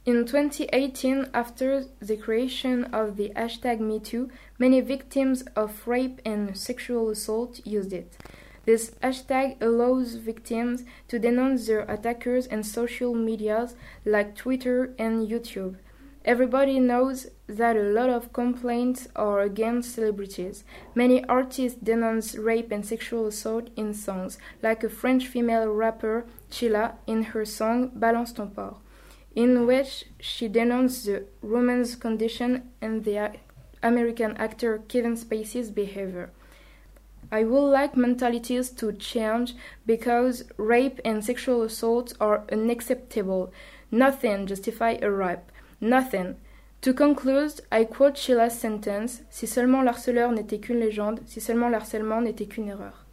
In 2018, after the creation of the hashtag MeToo, many victims of rape and sexual assault used it. This hashtag allows victims to denounce their attackers in social medias like Twitter and YouTube. Everybody knows that a lot of complaints are against celebrities. Many artists denounce rape and sexual assault in songs, like a French female rapper, Chilla, in her song Balance ton porc, in which she denounced the woman's condition and the American actor Kevin Spacey's behavior. I would like mentalities to change because rape and sexual assault are unacceptable. Nothing justifies a rape. Nothing. To conclude, I quote Chilla's sentence: Si seulement l'harceleur n'était qu'une légende, si seulement le harcèlement n'était qu'une erreur.